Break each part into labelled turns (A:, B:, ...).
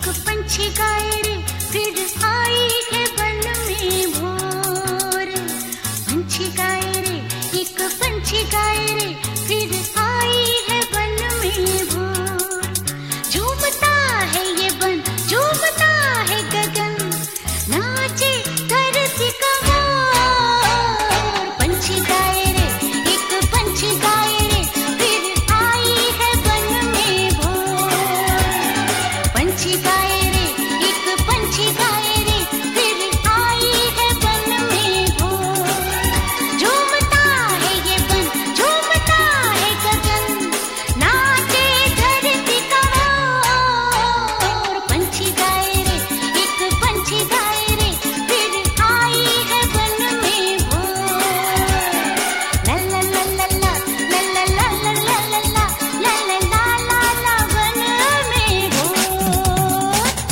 A: पंछी गाए रे फिर आई है वन में भोर। पंछी गाए रे एक पंछी गाए रे फिर आई है वन में भोर। झूमता है ये वन झूमता है गगन नाचे धरती का मोर। पंछी गाए रे एक पंछी गाए रे फिर आई है वन में भोर। पंछी गाए रे एक पंछी गाए रे फिर आई है वन में भोर। झूमता है ये वन झूमता है गगन नाचे धरती का मोर। पंछी गाए रे एक पंछी गाए रे फिर आई है वन में भोर। ला ला ला ला ला ला ला ला ला ला ला ला ला ला ला वन में भोर।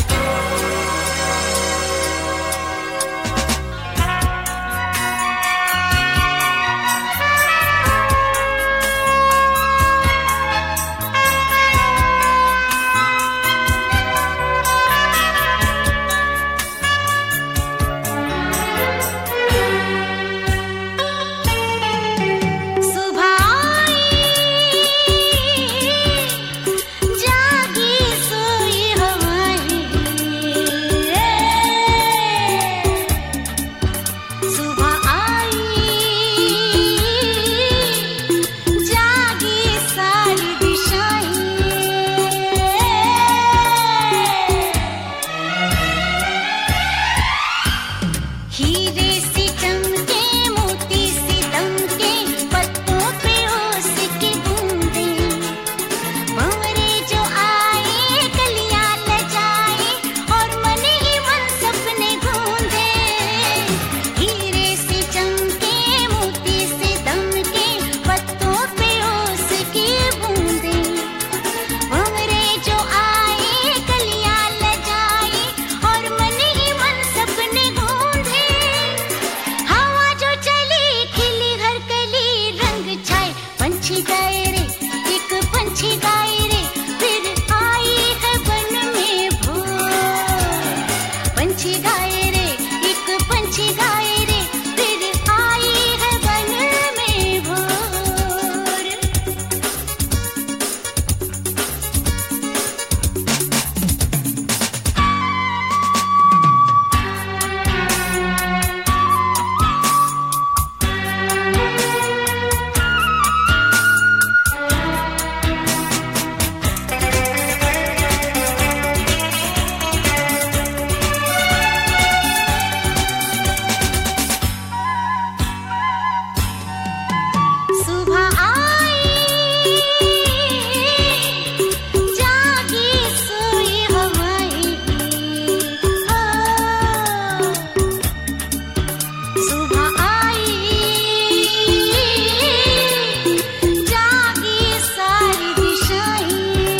A: सुबह आई जागी सोई हवाएं। सुबह आई जागी सारी दिशाएं। हीरे सी चमके मोती सी दमके पत्तों पे ओस की बूंदें। भंवरे जो आए कलियां लजाए और मन ही मन सपने गूंजे। हीरे सी चमके मोती सी दमके पत्तों पे ओस की बूंदें। भंवरे जो आए कलियां लजाए और मन ही मन सपने गूंजे। हवा जो चली खिली हर कली रंग छाए। पंछी गाए रे एक पंछी गाए रे फिर आई है वन में भोर। पंछी गाए रे एक पंछी गाए रे फिर आई है वन में भोर। सुबह आई जागी सोई हवाएं। सुबह आई जागी सारी दिशाएं।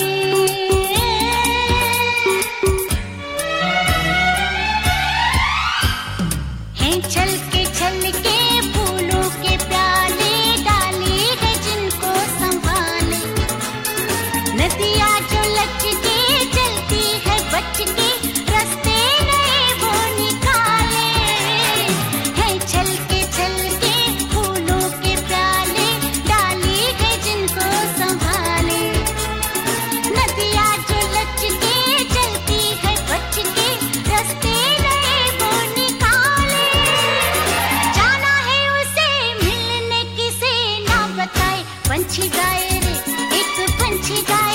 A: हैं छलके फूलों के प्याले डाले है जिनको संभाले। नदियाँ जो लचके चलती है बच के रास्ते नए वो निकाले। हैं छलके फूलों के प्याले डाले है जिनको संभाले। नदियाँ जो लचके चलती है बच के रास्ते नए वो निकाले। जाना है उसे मिलने किसे ना बताए। पंछी गाए रे एक पंछी गाए